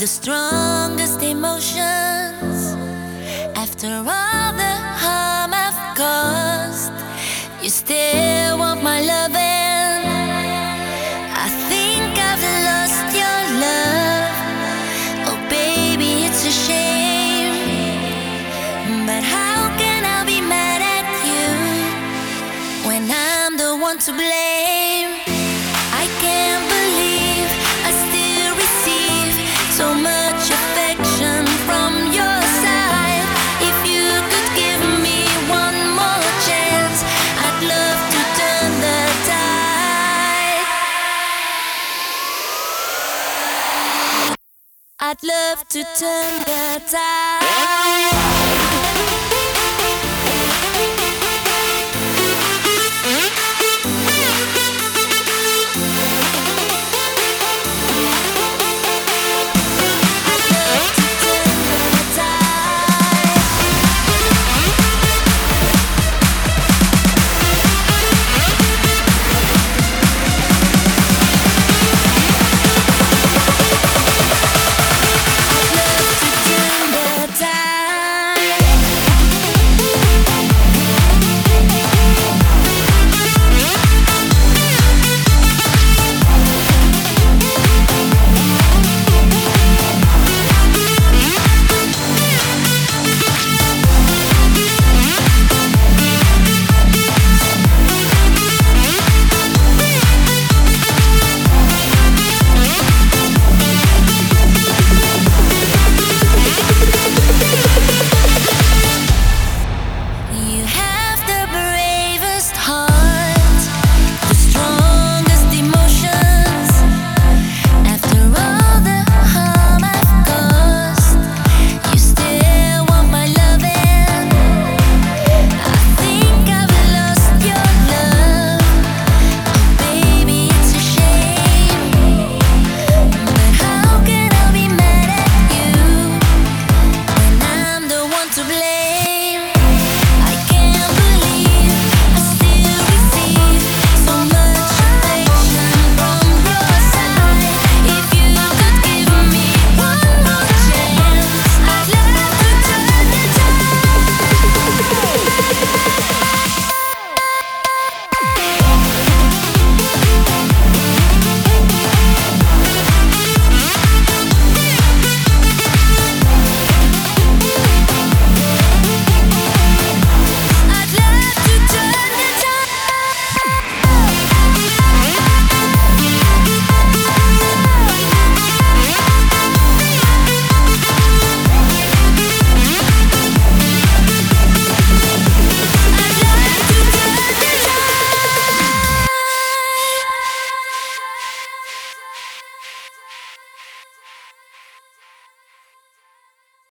the strongest emotions. After all the harm I've caused, you still want my loving. I think I've lost your love. Oh baby, it's a shame, but how can I be mad at you when I'm the one to blame? I can't believe I still receive so much affection from your side. If you could give me one more chance, I'd love to turn the tide. I'd love to turn the tide.